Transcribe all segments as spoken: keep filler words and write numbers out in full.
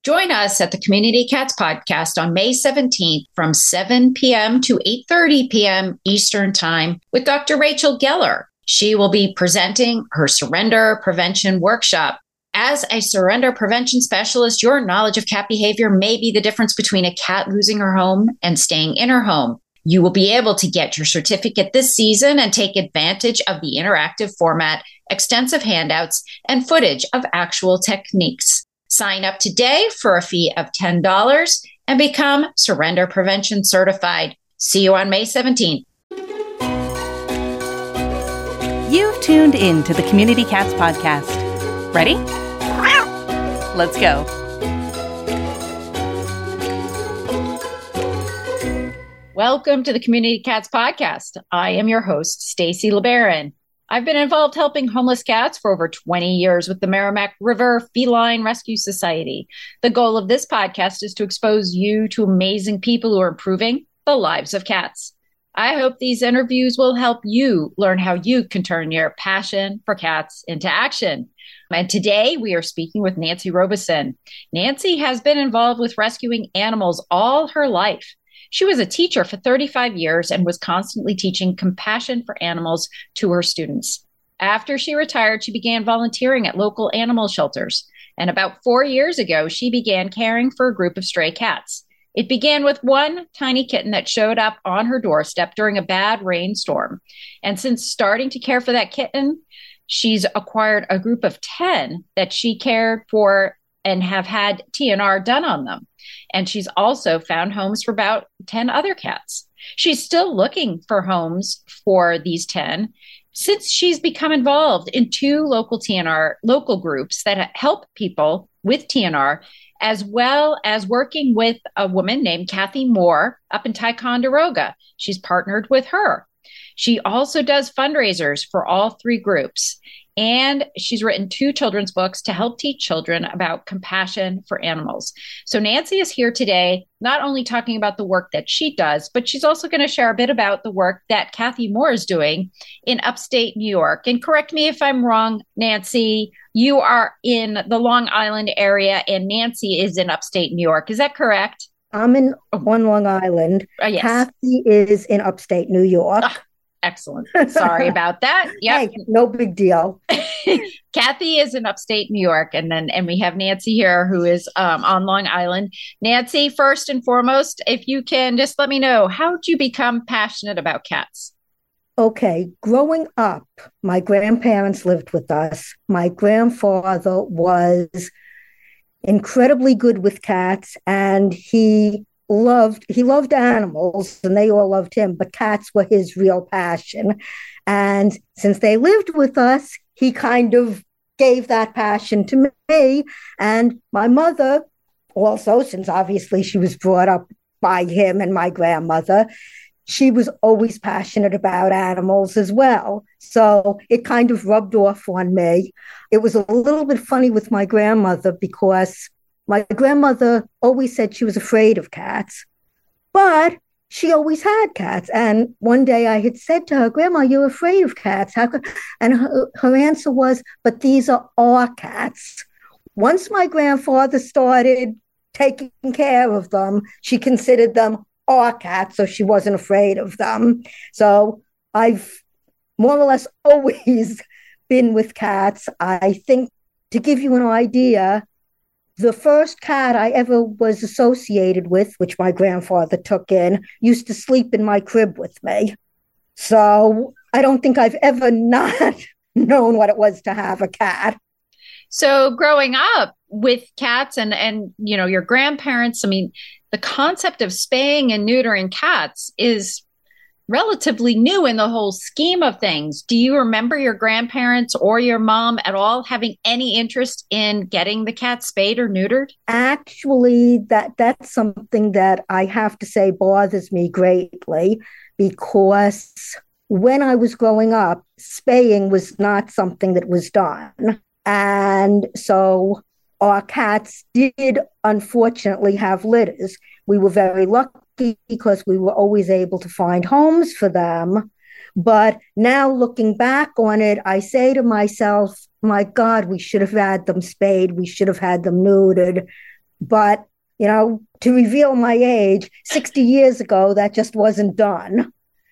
Join us at the Community Cats Podcast on May seventeenth from seven p.m. to eight thirty p.m. Eastern Time with Doctor Rachel Geller. She will be presenting her Surrender Prevention Workshop. As a surrender prevention specialist, your knowledge of cat behavior may be the difference between a cat losing her home and staying in her home. You will be able to get your certificate this season and take advantage of the interactive format, extensive handouts, and footage of actual techniques. Sign up today for a fee of ten dollars and become Surrender Prevention Certified. See you on May seventeenth. You've tuned in to the Community Cats Podcast. Ready? Let's go. Welcome to the Community Cats Podcast. I am your host, Stacy LeBaron. I've been involved helping homeless cats for over twenty years with the Merrimack River Feline Rescue Society. The goal of this podcast is to expose you to amazing people who are improving the lives of cats. I hope these interviews will help you learn how you can turn your passion for cats into action. And today we are speaking with Nancy Robeson. Nancy has been involved with rescuing animals all her life. She was a teacher for thirty-five years and was constantly teaching compassion for animals to her students. After she retired, she began volunteering at local animal shelters. And about four years ago, she began caring for a group of stray cats. It began with one tiny kitten that showed up on her doorstep during a bad rainstorm. And since starting to care for that kitten, she's acquired a group of ten that she cared for and have had T N R done on them. And she's also found homes for about ten other cats. She's still looking for homes for these ten since she's become involved in two local T N R, local groups that help people with T N R, as well as working with a woman named Kathy Moore up in Ticonderoga. She's partnered with her. She also does fundraisers for all three groups. And she's written two children's books to help teach children about compassion for animals. So Nancy is here today, not only talking about the work that she does, but she's also going to share a bit about the work that Kathy Moore is doing in upstate New York. And correct me if I'm wrong, Nancy, you are in the Long Island area and Nancy is in upstate New York. Is that correct? I'm in on Long Island. Uh, yes. Kathy is in upstate New York. Oh, excellent. Sorry about that. Yeah, hey, no big deal. Kathy is in upstate New York, and then and we have Nancy here who is um, on Long Island. Nancy, first and foremost, if you can just let me know, how did you become passionate about cats? Okay, growing up, my grandparents lived with us. My grandfather was incredibly good with cats, and he loved he loved animals, and they all loved him, but cats were his real passion. And since they lived with us, he kind of gave that passion to me. And my mother also, since obviously she was brought up by him and my grandmother, she was always passionate about animals as well. So it kind of rubbed off on me. It was a little bit funny with my grandmother because my grandmother always said she was afraid of cats, but she always had cats. And one day I had said to her, Grandma, you're afraid of cats. How could? And her, her answer was, but these are our cats. Once my grandfather started taking care of them, she considered them our cats, so she wasn't afraid of them. So I've more or less always been with cats. I think, to give you an idea, the first cat I ever was associated with, which my grandfather took in, used to sleep in my crib with me. So I don't think I've ever not known what it was to have a cat. So growing up with cats and, and, you know, your grandparents, I mean, the concept of spaying and neutering cats is relatively new in the whole scheme of things. Do you remember your grandparents or your mom at all having any interest in getting the cat spayed or neutered? Actually, that that's something that I have to say bothers me greatly, because when I was growing up, spaying was not something that was done. And so our cats did unfortunately have litters. We were very lucky because we were always able to find homes for them. But now looking back on it, I say to myself, my God, we should have had them spayed. We should have had them neutered. But, you know, to reveal my age, sixty years ago, that just wasn't done.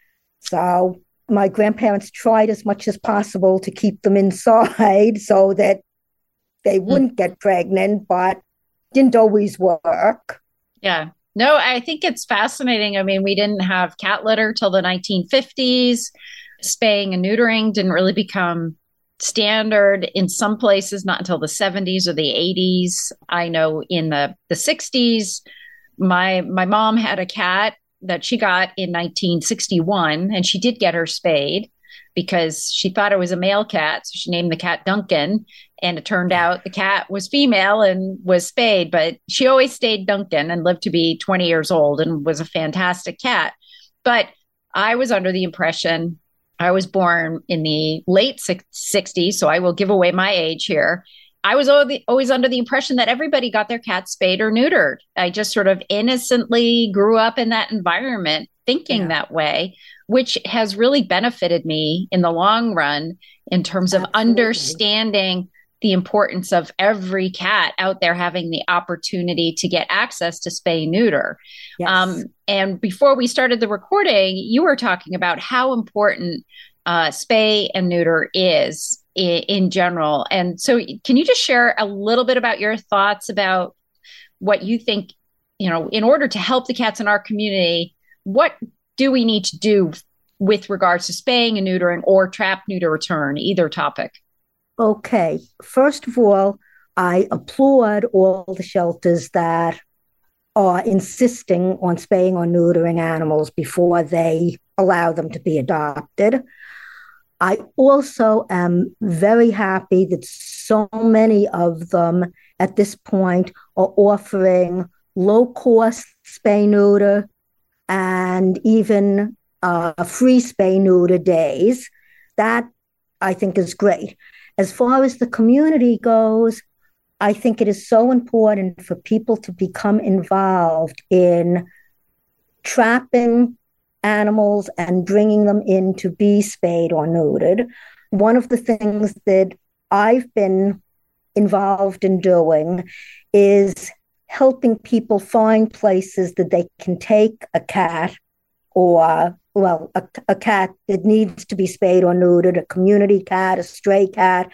So my grandparents tried as much as possible to keep them inside so that they wouldn't get pregnant, but didn't always work. Yeah. No, I think it's fascinating. I mean, we didn't have cat litter till the nineteen fifties. Spaying and neutering didn't really become standard in some places, not until the seventies or the eighties. I know in the, the sixties, my my mom had a cat that she got in nineteen sixty-one, and she did get her spayed because she thought it was a male cat. So she named the cat Duncan, and it turned out the cat was female and was spayed, but she always stayed Duncan and lived to be twenty years old and was a fantastic cat. But I was under the impression, I was born in the late sixties, so I will give away my age here. I was always under the impression that everybody got their cat spayed or neutered. I just sort of innocently grew up in that environment thinking yeah. that way, which has really benefited me in the long run in terms of Absolutely. Understanding the importance of every cat out there having the opportunity to get access to spay neuter. Yes. Um, and before we started the recording, you were talking about how important uh, spay and neuter is in, in general. And so can you just share a little bit about your thoughts about what you think, you know, in order to help the cats in our community, what do we need to do with regards to spaying and neutering or trap, neuter, return, either topic? Okay. First of all, I applaud all the shelters that are insisting on spaying or neutering animals before they allow them to be adopted. I also am very happy that so many of them at this point are offering low-cost spay-neuter and even uh, free spay-neuter days. That, I think, is great. As far as the community goes, I think it is so important for people to become involved in trapping animals and bringing them in to be spayed or neutered. One of the things that I've been involved in doing is helping people find places that they can take a cat or, well, a, a cat that needs to be spayed or neutered, a community cat, a stray cat,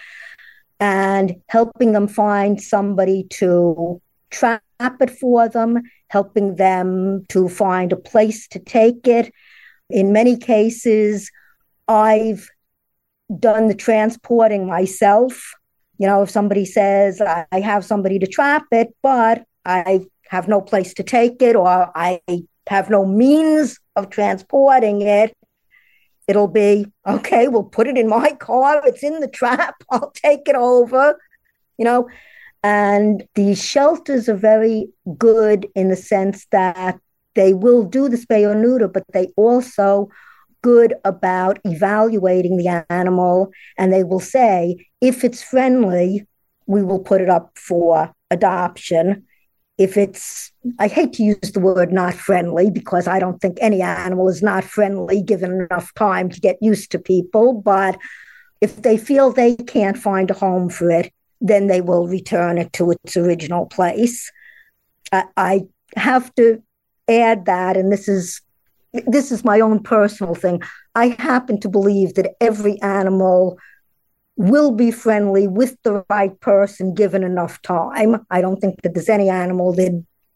and helping them find somebody to trap it for them, helping them to find a place to take it. In many cases, I've done the transporting myself. You know, if somebody says, I have somebody to trap it, but I have no place to take it, or I have no means of transporting it, it'll be, okay, we'll put it in my car. It's in the trap. I'll take it over, you know. And these shelters are very good in the sense that they will do the spay or neuter, but they also good about evaluating the animal. And they will say, if it's friendly, we will put it up for adoption. If it's, I hate to use the word not friendly because I don't think any animal is not friendly given enough time to get used to people. But if they feel they can't find a home for it, then they will return it to its original place. I, I have to add that, and this is this is my own personal thing. I happen to believe that every animal will be friendly with the right person given enough time. I don't think that there's any animal that,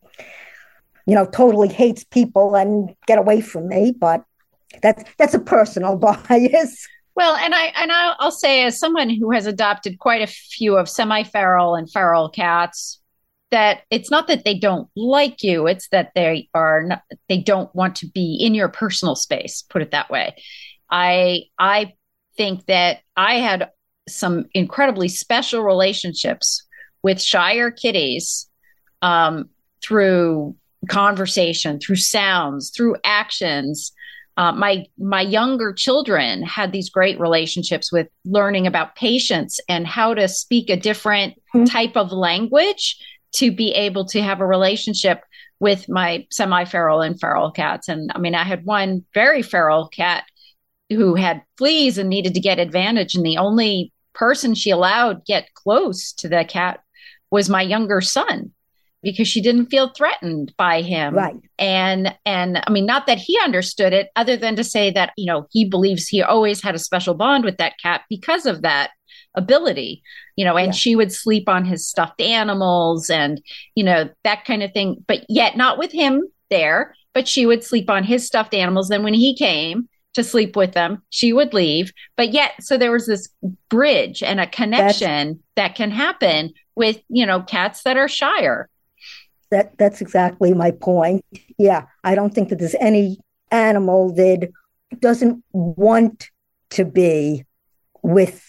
you know, totally hates people and get away from me, but that's that's a personal bias. Well, and I and I'll, I'll say, as someone who has adopted quite a few of semi-feral and feral cats, that it's not that they don't like you; it's that they are not, they don't want to be in your personal space. Put it that way. I I think that I had some incredibly special relationships with Shire kitties um, through conversation, through sounds, through actions. Uh, my my younger children had these great relationships with learning about patience and how to speak a different mm-hmm. type of language to be able to have a relationship with my semi-feral and feral cats. And I mean, I had one very feral cat who had fleas and needed to get advantage. And the only person she allowed get close to the cat was my younger son. because she didn't feel threatened by him. Right. And, and I mean, not that he understood it, other than to say that, you know, he believes he always had a special bond with that cat because of that ability, you know, and yeah. she would sleep on his stuffed animals and, you know, that kind of thing, but yet not with him there, but she would sleep on his stuffed animals. Then when he came to sleep with them, she would leave. But yet, so there was this bridge and a connection that's, that can happen with, you know, cats that are shyer. That that's exactly my point. Yeah, I don't think that there's any animal that doesn't want to be with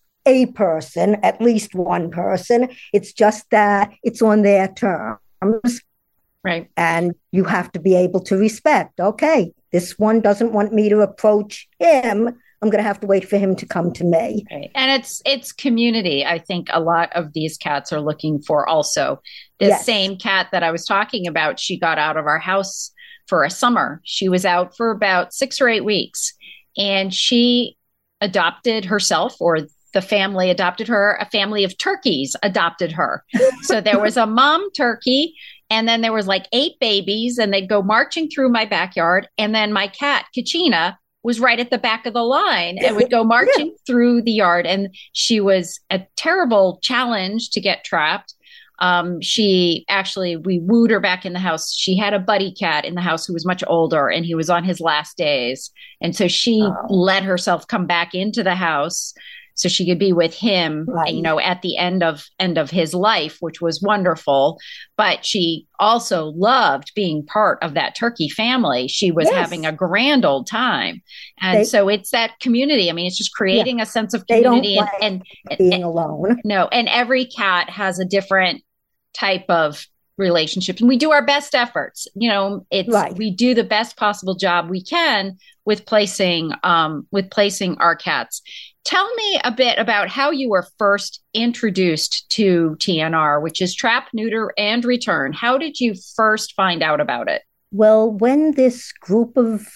a person, at least one person. It's just that it's on their terms. Right. And you have to be able to respect, okay, this one doesn't want me to approach him. I'm going to have to wait for him to come to me. Right. And it's it's community. I think a lot of these cats are looking for also. The yes. same cat that I was talking about, she got out of our house for a summer. She was out for about six or eight weeks. And she adopted herself, or the family adopted her. A family of turkeys adopted her. So there was a mom turkey, and then there was like eight babies, and they'd go marching through my backyard. And then my cat, Kachina, was right at the back of the line and would go marching yeah. through the yard. And she was a terrible challenge to get trapped. Um, she actually, we wooed her back in the house. She had a buddy cat in the house who was much older, and he was on his last days. And so she oh. let herself come back into the house so she could be with him, right. you know, at the end of end of his life, which was wonderful. But she also loved being part of that turkey family. She was yes. having a grand old time. And they, so it's that community. I mean, it's just creating yeah. a sense of community. They don't and, like and being and, alone. No, and every cat has a different type of relationship. And we do our best efforts. You know, it's right. we do the best possible job we can with placing um, with placing our cats. Tell me a bit about how you were first introduced to T N R, which is Trap, Neuter, and Return. How did you first find out about it? Well, when this group of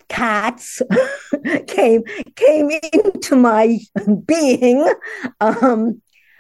cats came came into my being, um,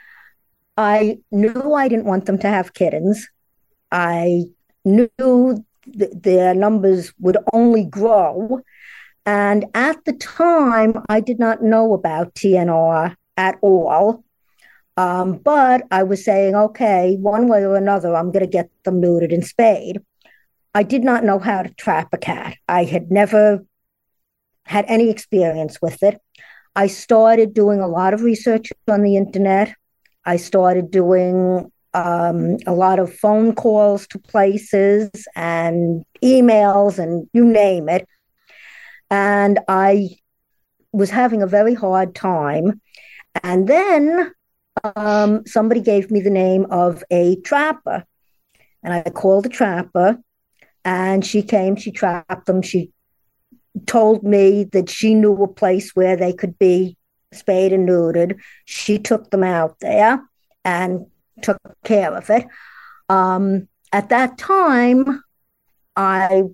I knew I didn't want them to have kittens. I knew th- their numbers would only grow. And at the time, I did not know about T N R at all. Um, but I was saying, okay, one way or another, I'm going to get them neutered and spayed. I did not know how to trap a cat. I had never had any experience with it. I started doing a lot of research on the internet. I started doing um, a lot of phone calls to places and emails and you name it. And I was having a very hard time. And then um, somebody gave me the name of a trapper. And I called the trapper, and she came, she trapped them. She told me that she knew a place where they could be spayed and neutered. She took them out there and took care of it. Um, at that time, I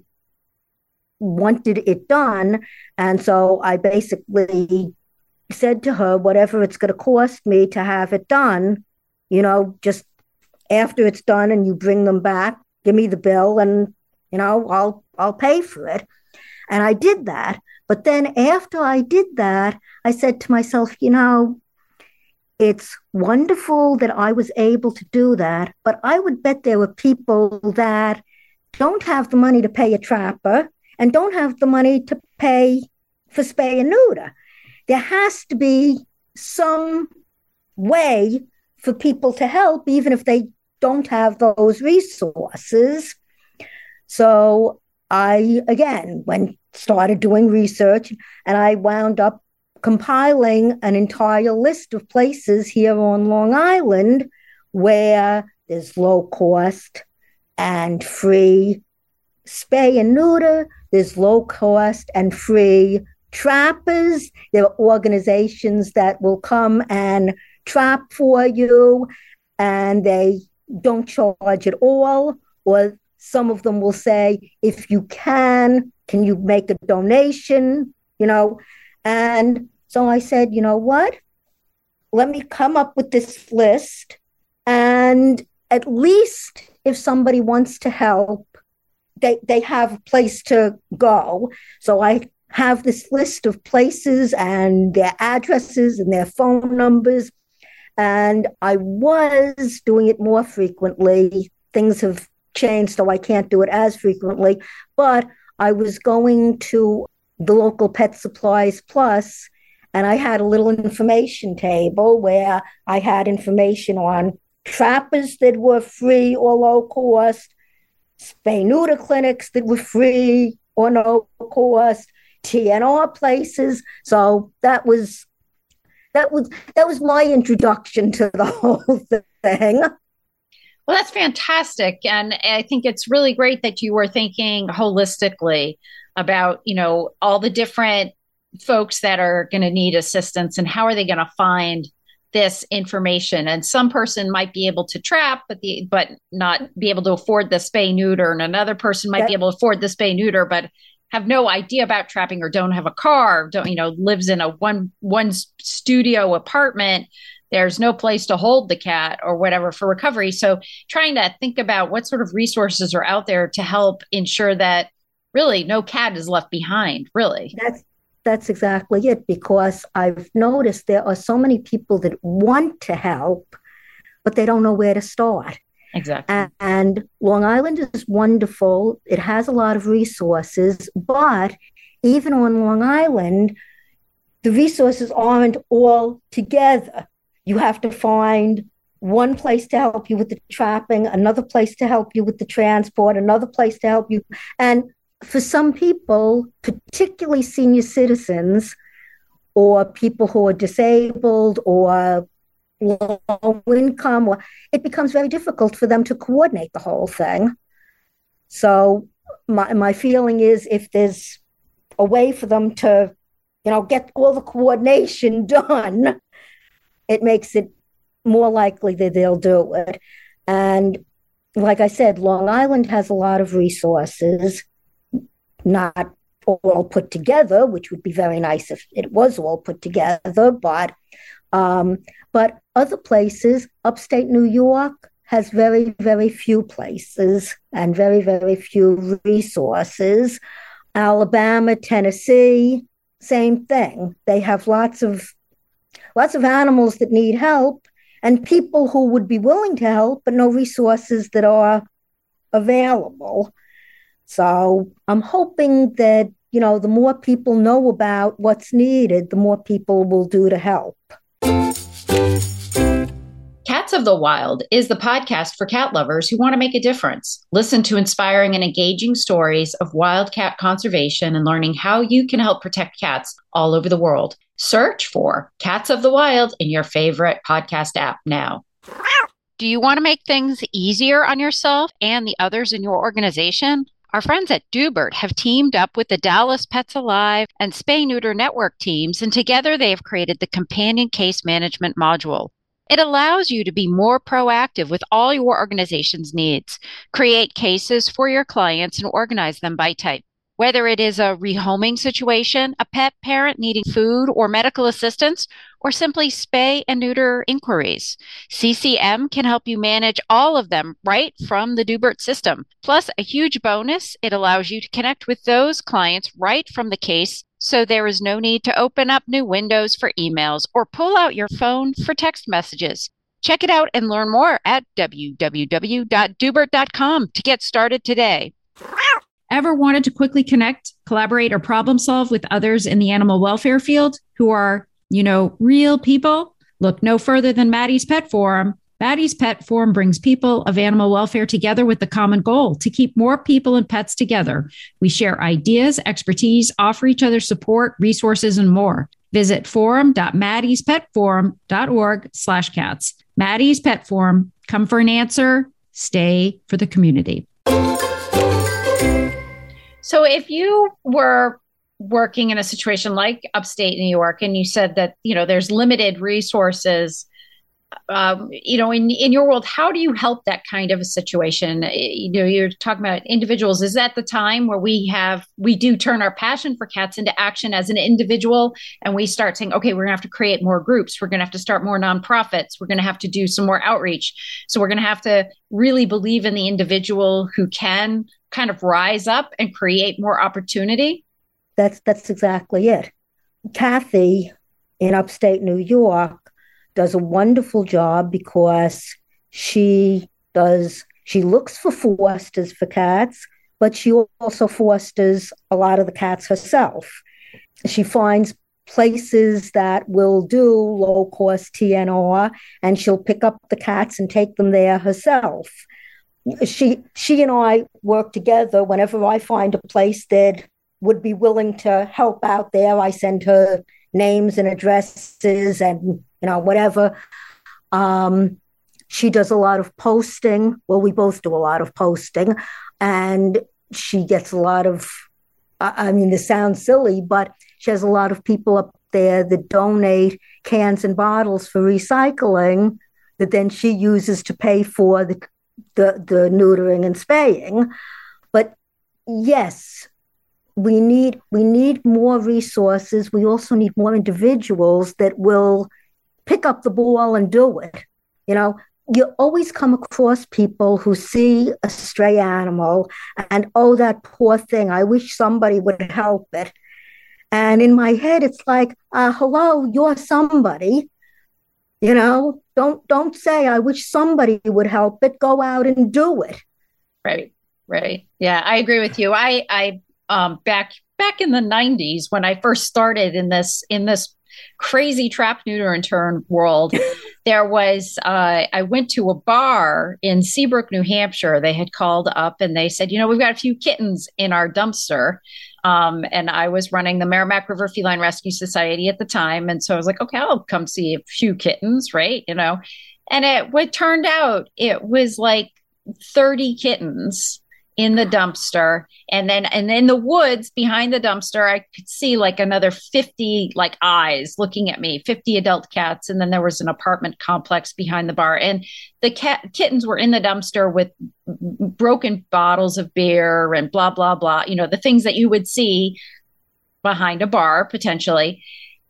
wanted it done. And so I basically said to her, whatever it's going to cost me to have it done, you know, just after it's done and you bring them back, give me the bill and, you know, I'll, I'll pay for it. And I did that. But then after I did that, I said to myself, you know, it's wonderful that I was able to do that, but I would bet there were people that don't have the money to pay a trapper and don't have the money to pay for spay and neuter. There has to be some way for people to help, even if they don't have those resources. So I, again, went, started doing research, and I wound up compiling an entire list of places here on Long Island where there's low cost and free spay and neuter. There's low cost and free trappers. There are organizations that will come and trap for you, and they don't charge at all. Or some of them will say, if you can, can you make a donation? You know, and so I said, you know what? Let me come up with this list, and at least if somebody wants to help, they, they have a place to go. So I have this list of places and their addresses and their phone numbers. And I was doing it more frequently. Things have changed, so I can't do it as frequently. But I was going to the local Pet Supplies Plus, and I had a little information table where I had information on trappers that were free or low cost, spay-neuter clinics that were free or no cost, T N R places. So that was that was that was my introduction to the whole thing. Well, that's fantastic. And I think it's really great that you were thinking holistically about, you know, all the different folks that are going to need assistance and how are they going to find this information. And some person might be able to trap, but the but not be able to afford the spay neuter. And another person might that, be able to afford the spay neuter, but have no idea about trapping or don't have a car, don't, you know, lives in a one, one studio apartment. There's no place to hold the cat or whatever for recovery. So trying to think about what sort of resources are out there to help ensure that really no cat is left behind, really. That's, that's exactly it, because I've noticed there are so many people that want to help, but they don't know where to start. Exactly. And, and Long Island is wonderful. It has a lot of resources, but even on Long Island, the resources aren't all together. You have to find one place to help you with the trapping, another place to help you with the transport, another place to help you. And for some people, particularly senior citizens or people who are disabled or low income, or it becomes very difficult for them to coordinate the whole thing. So my my feeling is if there's a way for them to, you know, get all the coordination done, it makes it more likely that they'll do it. And like I said, Long Island has a lot of resources, not all put together, which would be very nice if it was all put together, but um, but other places, upstate New York has very, very few places and very, very few resources. Alabama, Tennessee, same thing. They have lots of lots of animals that need help and people who would be willing to help, but no resources that are available. So I'm hoping that, you know, the more people know about what's needed, the more people will do to help. Cats of the Wild is the podcast for cat lovers who want to make a difference. Listen to inspiring and engaging stories of wild cat conservation and learning how you can help protect cats all over the world. Search for Cats of the Wild in your favorite podcast app now. Do you want to make things easier on yourself and the others in your organization? Our friends at Dubert have teamed up with the Dallas Pets Alive and Spay Neuter Network teams, and together they have created the Companion Case Management module. It allows you to be more proactive with all your organization's needs, create cases for your clients, and organize them by type. Whether it is a rehoming situation, a pet parent needing food or medical assistance, or simply spay and neuter inquiries, C C M can help you manage all of them right from the Dubert system. Plus, a huge bonus, it allows you to connect with those clients right from the case, so there is no need to open up new windows for emails or pull out your phone for text messages. Check it out and learn more at w w w dot dubert dot com to get started today. Ever wanted to quickly connect, collaborate, or problem solve with others in the animal welfare field who are, you know, real people? Look no further than Maddie's Pet Forum. Maddie's Pet Forum brings people of animal welfare together with the common goal to keep more people and pets together. We share ideas, expertise, offer each other support, resources, and more. Visit forum dot maddies pet forum dot org slash cats. Maddie's Pet Forum. Come for an answer. Stay for the community. So if you were working in a situation like upstate New York, and you said that, you know, there's limited resources um, you know, in, in your world, how do you help that kind of a situation? You know, you're talking about individuals. Is that the time where we have, we do turn our passion for cats into action as an individual, and we start saying, okay, we're gonna have to create more groups. We're gonna have to start more nonprofits. We're gonna have to do some more outreach. So we're gonna have to really believe in the individual who can kind of rise up and create more opportunity? That's, that's exactly it. Kathy in upstate New York does a wonderful job because she does, she looks for fosters for cats, but she also fosters a lot of the cats herself. She finds places that will do low-cost T N R, and she'll pick up the cats and take them there herself. She, she and I work together. Whenever I find a place that would be willing to help out there, I send her names and addresses and, you know, whatever. Um, she does a lot of posting. Well, we both do a lot of posting, and she gets a lot of, I mean, this sounds silly, but she has a lot of people up there that donate cans and bottles for recycling that then she uses to pay for the, the, the neutering and spaying. But yes, We need we need more resources. We also need more individuals that will pick up the ball and do it. You know, you always come across people who see a stray animal and, oh, that poor thing, I wish somebody would help it. And in my head, it's like, uh, hello, you're somebody. You know, don't don't say, I wish somebody would help it. Go out and do it. Right, right. Yeah, I agree with you. I I Um, back back in the nineties, when I first started in this in this crazy trap, neuter, and turn world, there was uh, I went to a bar in Seabrook, New Hampshire. They had called up and they said, you know, we've got a few kittens in our dumpster. Um, and I was running the Merrimack River Feline Rescue Society at the time, and so I was like, okay, I'll come see a few kittens, right? You know, and it what turned out it was like thirty kittens in the dumpster. And then, and in the woods behind the dumpster, I could see like another fifty like eyes looking at me, fifty adult cats. And then there was an apartment complex behind the bar. And the cat kittens were in the dumpster with broken bottles of beer and blah, blah, blah. You know, the things that you would see behind a bar potentially.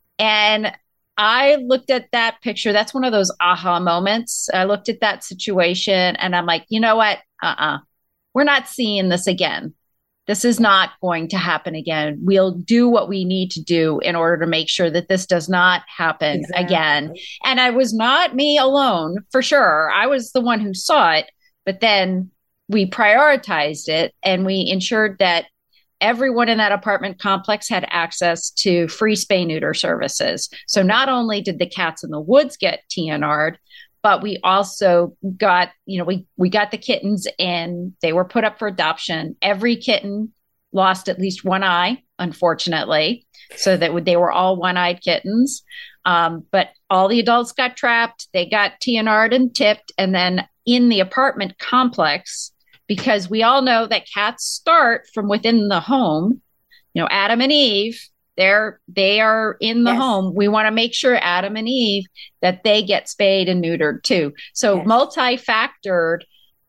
And I looked at that picture. That's one of those aha moments. I looked at that situation and I'm like, you know what? Uh-uh. We're not seeing this again. This is not going to happen again. We'll do what we need to do in order to make sure that this does not happen exactly. again. And I was not me alone, for sure. I was the one who saw it, but then we prioritized it and we ensured that everyone in that apartment complex had access to free spay neuter services. So not only did the cats in the woods get T N R'd, but we also got, you know, we, we got the kittens in, they were put up for adoption. Every kitten lost at least one eye, unfortunately, so that they were all one-eyed kittens. Um, but all the adults got trapped. They got T N R'd and tipped. And then in the apartment complex, because we all know that cats start from within the home, you know, Adam and Eve, They're, they are in the yes. home. We want to make sure Adam and Eve that they get spayed and neutered too. So yes. multi-factored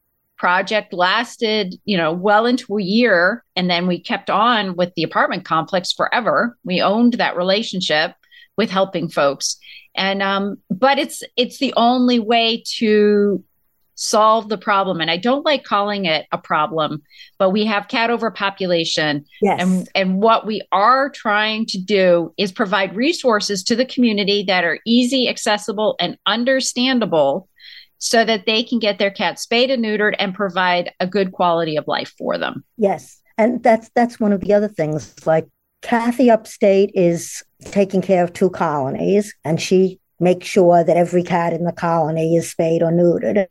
project lasted, you know, well into a year. And then we kept on with the apartment complex forever. We owned that relationship with helping folks. And, um, but it's, it's the only way to solve the problem. And I don't like calling it a problem, but we have cat overpopulation. Yes. And, and what we are trying to do is provide resources to the community that are easy, accessible, and understandable so that they can get their cats spayed and neutered and provide a good quality of life for them. Yes. And that's, that's one of the other things. Like Kathy upstate is taking care of two colonies, and she makes sure that every cat in the colony is spayed or neutered.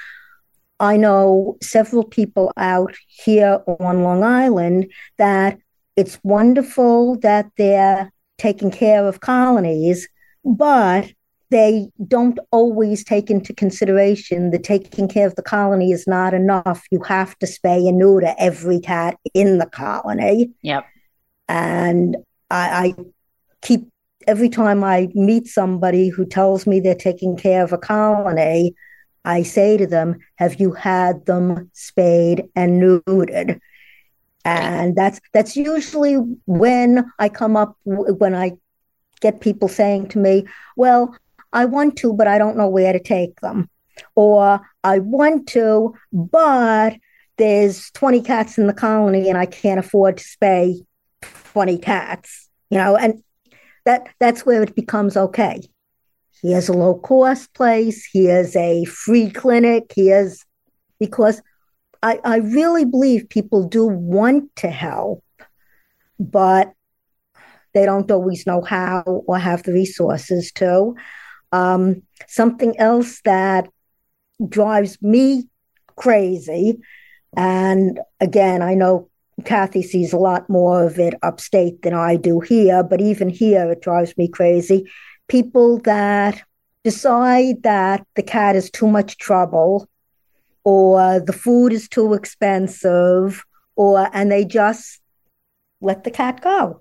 I know several people out here on Long Island that it's wonderful that they're taking care of colonies, but they don't always take into consideration that taking care of the colony is not enough. You have to spay and neuter every cat in the colony. Yep. And I, I keep every time I meet somebody who tells me they're taking care of a colony, I say to them, have you had them spayed and neutered? And that's that's usually when I come up, when I get people saying to me, well, I want to, but I don't know where to take them. Or I want to, but there's twenty cats in the colony and I can't afford to spay twenty cats, you know, and that that's where it becomes okay. Here's a low cost place. Here's a free clinic. Here's, because I, I really believe people do want to help, but they don't always know how or have the resources to. Um, something else that drives me crazy, and again, I know Kathy sees a lot more of it upstate than I do here, but even here it drives me crazy. People that decide that the cat is too much trouble, or the food is too expensive, or and they just let the cat go.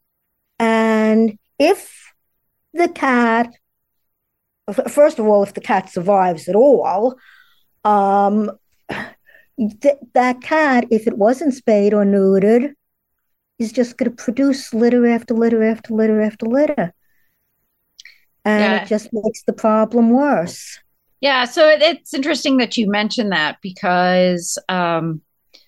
And if the cat, first of all, if the cat survives at all, um, th- that cat, if it wasn't spayed or neutered, is just going to produce litter after litter after litter after litter. And yeah. It just makes the problem worse. Yeah, so it, it's interesting that you mentioned that because, um,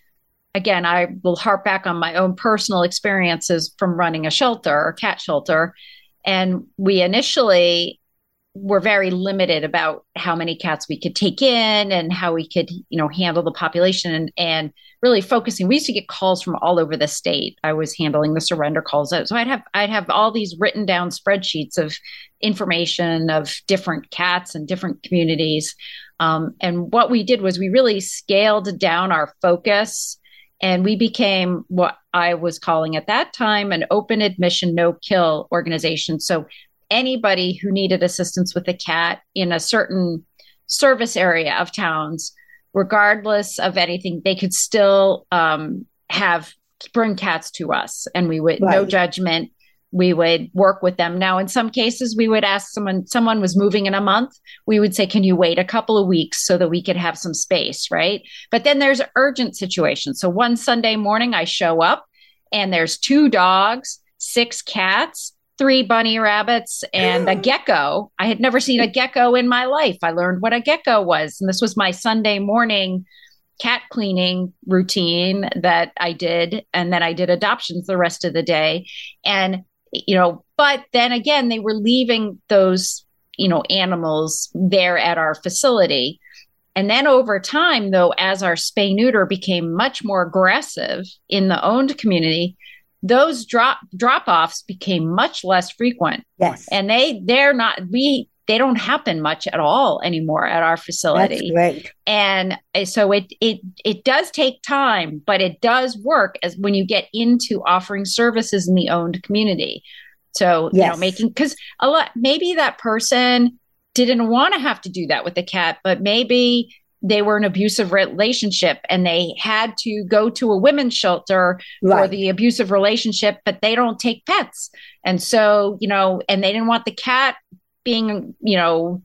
again, I will harp back on my own personal experiences from running a shelter or cat shelter. And we initially were very limited about how many cats we could take in and how we could, you know, handle the population and, and really focusing. We used to get calls from all over the state. I was handling the surrender calls. So I'd have, I'd have all these written down spreadsheets of information of different cats and different communities. Um, and what we did was we really scaled down our focus, and we became what I was calling at that time an open admission, no kill organization. So anybody who needed assistance with a cat in a certain service area of towns, regardless of anything, they could still um, have bring cats to us, and we would, right. No judgment. We would work with them. Now, in some cases, we would ask someone, someone was moving in a month. We would say, can you wait a couple of weeks so that we could have some space, right? But then there's urgent situations. So one Sunday morning, I show up and there's two dogs, six cats, three bunny rabbits, and a gecko. I had never seen a gecko in my life. I learned what a gecko was. And this was my Sunday morning cat cleaning routine that I did. And then I did adoptions the rest of the day. And you know, but then again, they were leaving those, you know, animals there at our facility. And then over time, though, as our spay neuter became much more aggressive in the owned community, those drop drop offs became much less frequent. Yes. And they they're not we they don't happen much at all anymore at our facility. That's great. And so it it it does take time, but it does work as when you get into offering services in the owned community. So, yes. you know, making, because a lot, maybe that person didn't want to have to do that with the cat, but maybe they were in an abusive relationship and they had to go to a women's shelter right. for the abusive relationship, but they don't take pets. And so, you know, and they didn't want the cat being, you know,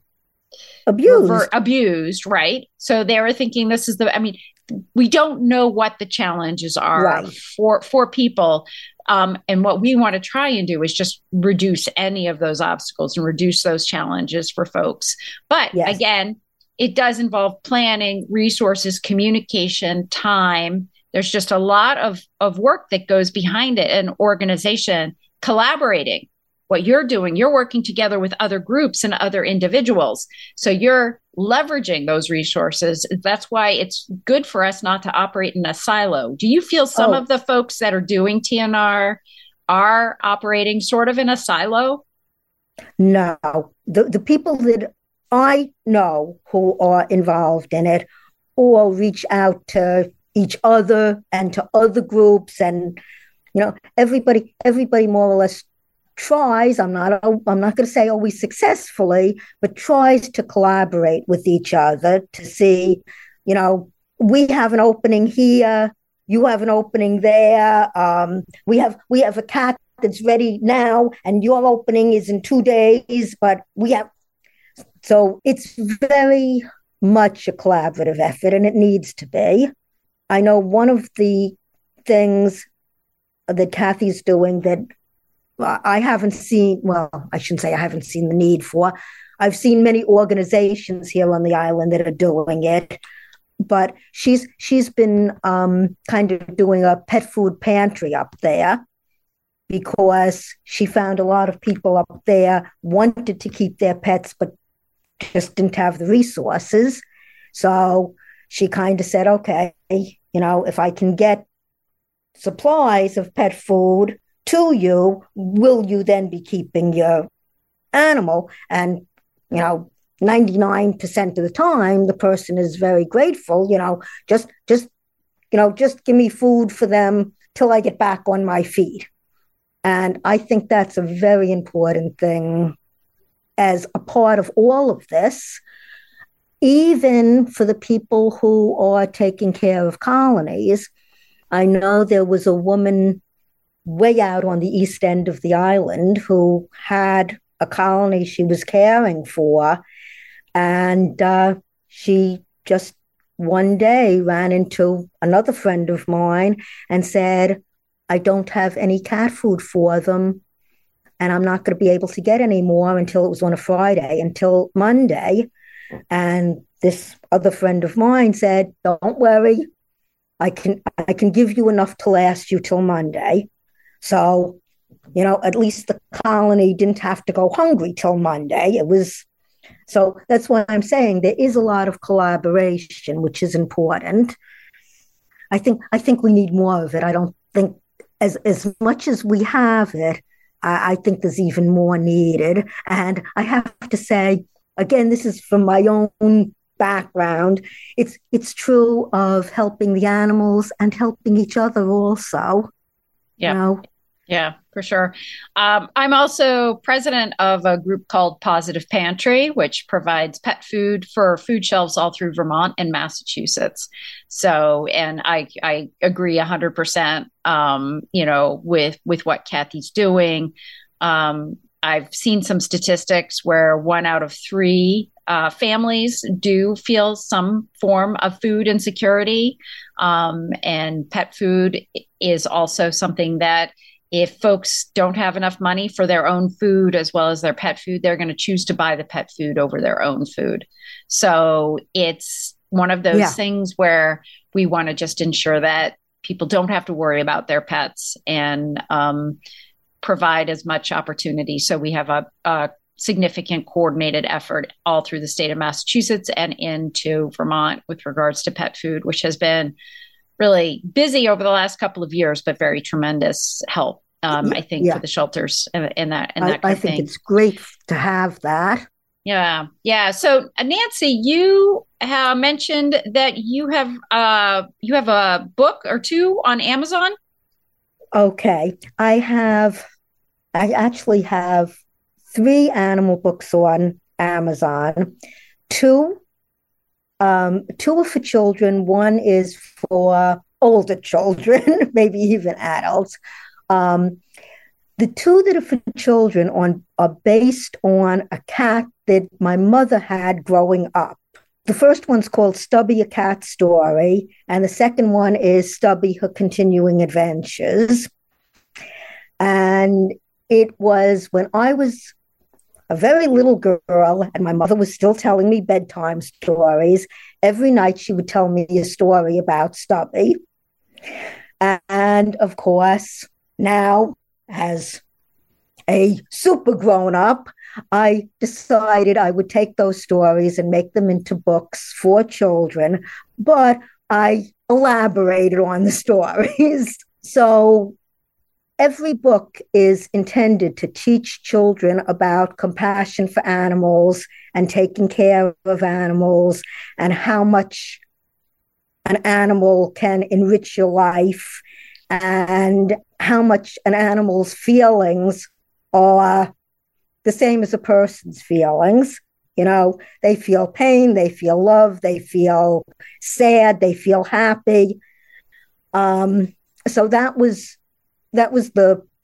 abused, rever- abused, right? So they were thinking this is the, I mean, we don't know what the challenges are right. for, for people. Um, and what we want to try and do is just reduce any of those obstacles and reduce those challenges for folks. But yes. again, it does involve planning, resources, communication, time. There's just a lot of, of work that goes behind it, an organization collaborating. What you're doing, you're working together with other groups and other individuals. So you're leveraging those resources. That's why it's good for us not to operate in a silo. Do you feel some oh. of the folks that are doing T N R are operating sort of in a silo? No. The, the people that I know who are involved in it all reach out to each other and to other groups. And, you know, everybody, everybody more or less tries, I'm not I'm not going to say always successfully, but tries to collaborate with each other to see, you know, we have an opening here, you have an opening there. Um, we have we have a cat that's ready now, and your opening is in two days, but we have. So it's very much a collaborative effort, and it needs to be. I know one of the things that Kathy's doing that I haven't seen, well, I shouldn't say I haven't seen the need for. I've seen many organizations here on the island that are doing it, but she's she's been um, kind of doing a pet food pantry up there because she found a lot of people up there wanted to keep their pets, but just didn't have the resources. So she kind of said, okay, you know, if I can get supplies of pet food to you, will you then be keeping your animal? And, you know, ninety-nine percent of the time, the person is very grateful, you know, just, just, you know, just give me food for them till I get back on my feet. And I think that's a very important thing as a part of all of this, even for the people who are taking care of colonies. I know there was a woman way out on the east end of the island who had a colony she was caring for, and uh, she just one day ran into another friend of mine and said, I don't have any cat food for them, and I'm not going to be able to get any more until it was on a Friday, until Monday. And this other friend of mine said, don't worry, I can I can give you enough to last you till Monday. So, you know, at least the colony didn't have to go hungry till Monday. It was, so that's why I'm saying there is a lot of collaboration, which is important. I think I think we need more of it. I don't think as as much as we have it, I, I think there's even more needed. And I have to say, again, this is from my own background. It's it's true of helping the animals and helping each other also. Yeah. You know? Yeah, for sure. Um, I'm also president of a group called Positive Pantry, which provides pet food for food shelves all through Vermont and Massachusetts. So, and I I agree one hundred percent, um, you know, with, with what Kathy's doing. Um, I've seen some statistics where one out of three uh, families do feel some form of food insecurity. Um, and pet food is also something that if folks don't have enough money for their own food as well as their pet food, they're going to choose to buy the pet food over their own food. So it's one of those yeah. things where we want to just ensure that people don't have to worry about their pets and um, provide as much opportunity. So we have a, a significant coordinated effort all through the state of Massachusetts and into Vermont with regards to pet food, which has been really busy over the last couple of years, but very tremendous help, um, I think, yeah. for the shelters and, and that and that I, kind I of think thing. It's great to have that. Yeah, yeah. So, uh, Nancy, you uh, mentioned that you have uh, you have a book or two on Amazon. Okay, I have. I actually have three animal books on Amazon. Two. Um, two are for children. One is for older children, maybe even adults. Um, the two that are for children on are based on a cat that my mother had growing up. The first one's called Stubby, a Cat Story, and the second one is Stubby, Her Continuing Adventures. And it was when I was a very little girl, and my mother was still telling me bedtime stories. Every night she would tell me a story about Stubby. And of course, now as a super grown-up, I decided I would take those stories and make them into books for children, but I elaborated on the stories. So every book is intended to teach children about compassion for animals and taking care of animals and how much an animal can enrich your life and how much an animal's feelings are the same as a person's feelings. You know, they feel pain, they feel love, they feel sad, they feel happy. Um, so that was That was the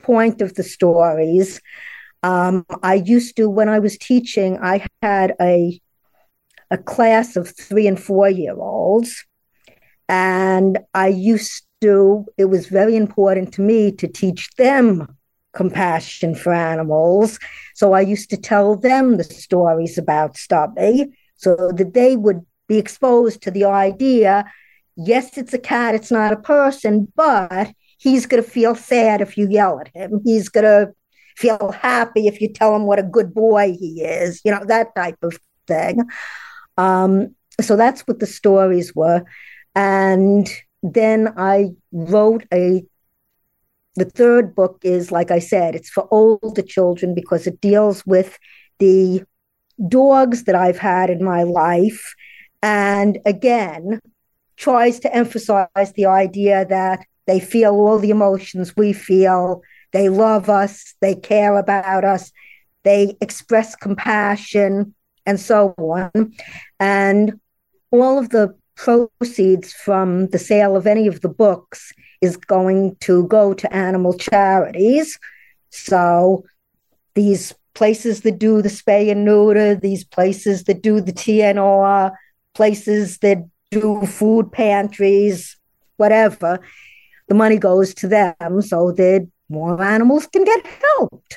point of the stories. Um, I used to, when I was teaching, I had a a class of three and four year olds, and I used to, it was very important to me to teach them compassion for animals. So I used to tell them the stories about Stubby so that they would be exposed to the idea, yes, it's a cat, it's not a person, but he's going to feel sad if you yell at him. He's going to feel happy if you tell him what a good boy he is, you know, that type of thing. Um, so that's what the stories were. And then I wrote a, the third book is, like I said, it's for older children because it deals with the dogs that I've had in my life. And again, tries to emphasize the idea that they feel all the emotions we feel. They love us. They care about us. They express compassion and so on. And all of the proceeds from the sale of any of the books is going to go to animal charities. So these places that do the spay and neuter, these places that do the T N R, places that do food pantries, whatever, the money goes to them so that more animals can get helped.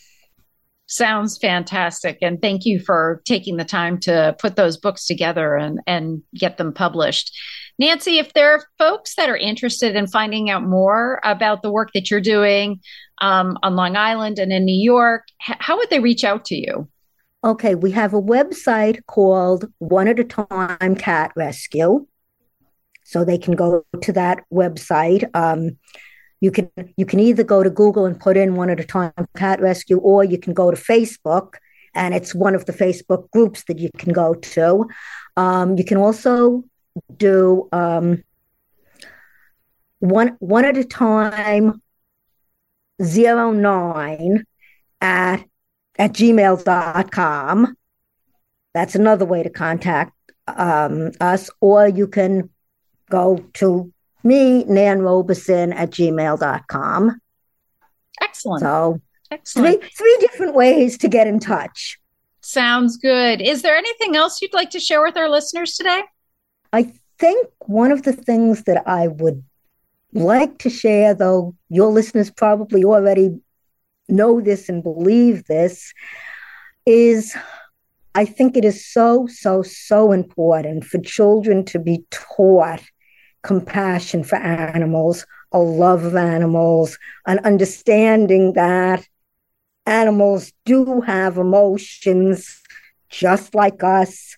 Sounds fantastic. And thank you for taking the time to put those books together and, and get them published. Nancy, if there are folks that are interested in finding out more about the work that you're doing um, on Long Island and in New York, h- how would they reach out to you? Okay, we have a website called One at a Time Cat Rescue. So they can go to that website. Um, You can you can either go to Google and put in One at a Time Cat Rescue, or you can go to Facebook, and it's one of the Facebook groups that you can go to. Um, you can also do um, one one at a time zero nine at at gmail dot com. That's another way to contact um, us, or you can go to me, Nan Robeson at gmail dot com. Excellent. So Excellent. Three, three different ways to get in touch. Sounds good. Is there anything else you'd like to share with our listeners today? I think one of the things that I would like to share, though your listeners probably already know this and believe this, is I think it is so, so, so important for children to be taught compassion for animals, a love of animals, an understanding that animals do have emotions just like us.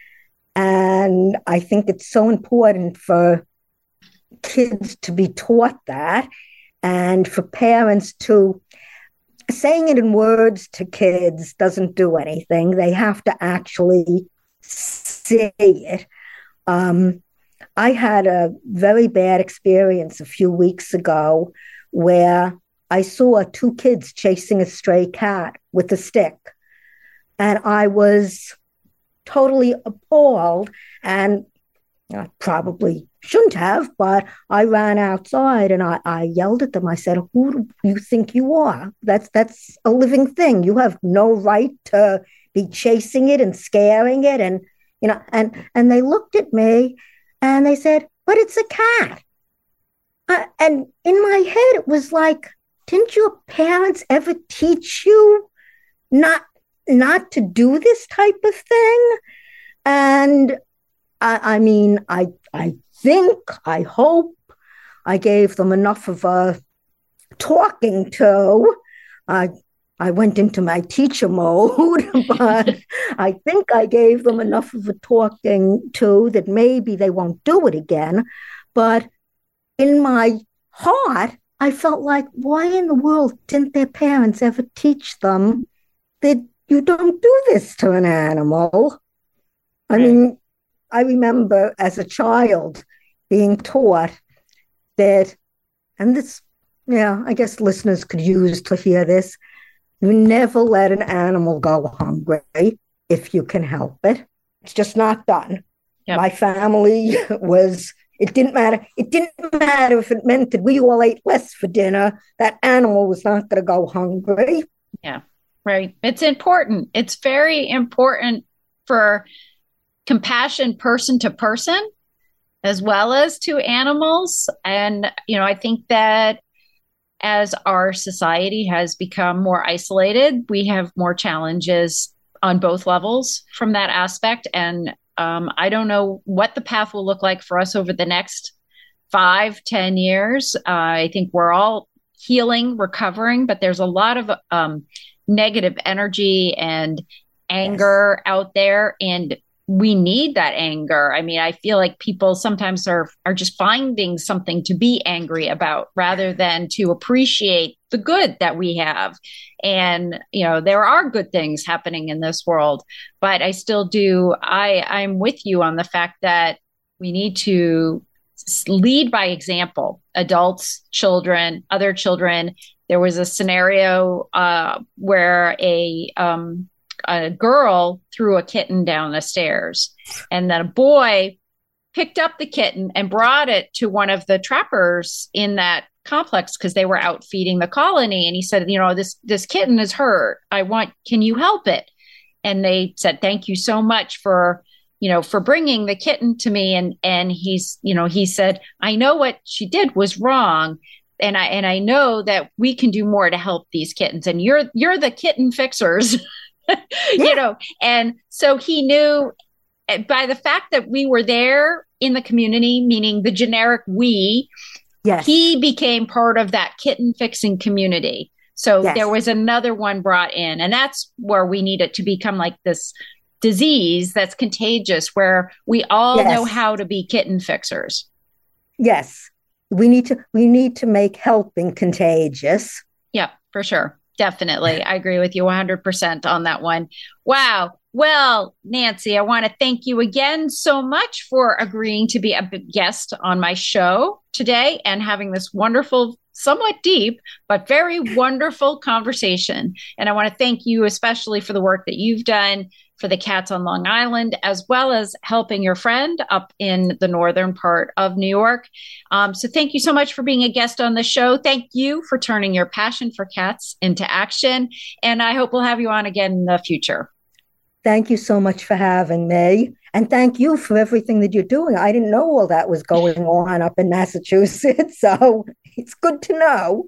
And I think it's so important for kids to be taught that, and for parents to, saying it in words to kids doesn't do anything. They have to actually say it. Um, I had a very bad experience a few weeks ago where I saw two kids chasing a stray cat with a stick. And I was totally appalled, and I probably shouldn't have, but I ran outside and I, I yelled at them. I said, who do you think you are? That's, that's a living thing. You have no right to be chasing it and scaring it. And, you know, and, and they looked at me and they said, but it's a cat. Uh, and in my head, it was like, didn't your parents ever teach you not not to do this type of thing? And I, I mean, I I think, I hope I gave them enough of a talking to. I I went into my teacher mode, but I think I gave them enough of a talking to that maybe they won't do it again. But in my heart, I felt like, why in the world didn't their parents ever teach them that you don't do this to an animal? I mean, I remember as a child being taught that, and this, yeah, I guess listeners could use to hear this, you never let an animal go hungry if you can help it. It's just not done. Yep. My family was It didn't matter. It didn't matter if it meant that we all ate less for dinner. That animal was not going to go hungry. Yeah, right. It's important. It's very important for compassion person to person, as well as to animals. And, you know, I think that as our society has become more isolated, we have more challenges on both levels from that aspect. And um, I don't know what the path will look like for us over the next five, ten years. Uh, I think we're all healing, recovering, but there's a lot of um, negative energy and anger yes. out there. And we need that anger. I mean, I feel like people sometimes are are just finding something to be angry about rather than to appreciate the good that we have. And, you know, there are good things happening in this world, but I still do. I, I'm with you on the fact that we need to lead by example, adults, children, other children. There was a scenario uh, where a um, a girl threw a kitten down the stairs, and then a boy picked up the kitten and brought it to one of the trappers in that complex because they were out feeding the colony. And he said, you know, this, this kitten is hurt. I want, can you help it? And they said, thank you so much for, you know, for bringing the kitten to me. And, and he's, you know, he said, I know what she did was wrong. And I, and I know that we can do more to help these kittens, and you're, you're the kitten fixers. you yeah. know, and so he knew by the fact that we were there in the community, meaning the generic we, yes. he became part of that kitten fixing community. So yes. there was another one brought in, and that's where we need it to become like this disease that's contagious, where we all yes. know how to be kitten fixers. Yes, we need to, we need to make helping contagious. Yeah, for sure. Definitely. I agree with you one hundred percent on that one. Wow. Well, Nancy, I want to thank you again so much for agreeing to be a guest on my show today and having this wonderful, somewhat deep, but very wonderful conversation. And I want to thank you especially for the work that you've done for the cats on Long Island, as well as helping your friend up in the northern part of New York. Um, so thank you so much for being a guest on the show. Thank you for turning your passion for cats into action. And I hope we'll have you on again in the future. Thank you so much for having me. And thank you for everything that you're doing. I didn't know all that was going on up in Massachusetts, so it's good to know.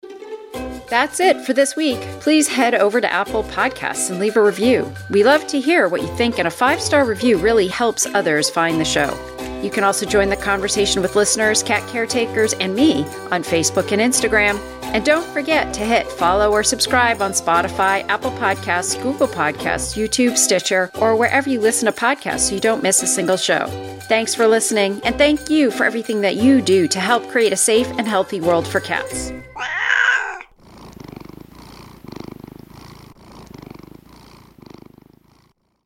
That's it for this week. Please head over to Apple Podcasts and leave a review. We love to hear what you think, and a five-star review really helps others find the show. You can also join the conversation with listeners, cat caretakers, and me on Facebook and Instagram. And don't forget to hit follow or subscribe on Spotify, Apple Podcasts, Google Podcasts, YouTube, Stitcher, or wherever you listen to podcasts so you don't miss a single show. Thanks for listening, and thank you for everything that you do to help create a safe and healthy world for cats.